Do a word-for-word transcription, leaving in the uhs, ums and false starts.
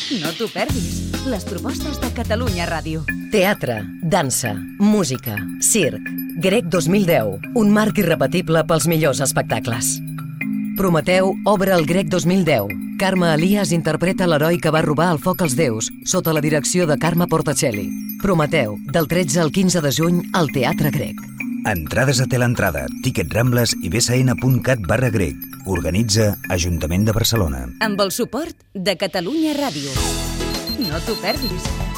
No t'ho perdis. Les propostes de Catalunya Ràdio. Teatre, dansa, música, circ. Grec dos mil deu, un marc irrepetible pels millors espectacles. Prometeu obre el Grec dos mil deu. Carme Elias interpreta l'heroi que va robar el foc als déus, sota la direcció de Carme Portacelli. Prometeu, del tretze al quinze de juny, al Teatre Grec. Entrades a Teleentrada, Ticket Rambles i b s n punt cat barra grec. Organitza Ajuntament de Barcelona. Amb el suport de Catalunya Ràdio. No t'ho perdis.